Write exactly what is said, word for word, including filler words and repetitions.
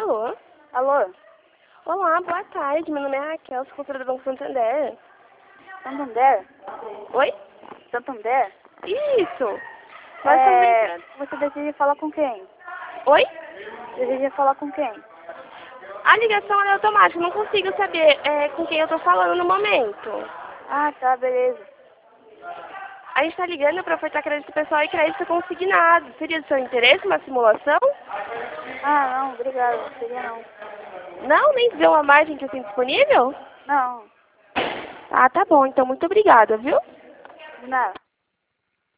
Alô? Alô? Olá, boa tarde. Meu nome é Raquel, sou consultora do Banco Santander. Santander? Oi? Santander? Isso. Nós É, estamos... você deseja falar com quem? Oi? Deseja falar com quem? A ligação é automática, não consigo saber é, com quem eu tô falando no momento. Ah, tá, beleza. A gente tá ligando para ofertar crédito pessoal e crédito consignado. Seria do seu interesse uma simulação? Ah, não, obrigado, não seria não. Não? Nem deu uma margem que eu tenho disponível? Não, Ah, tá bom. Então, muito obrigada, viu? de nada.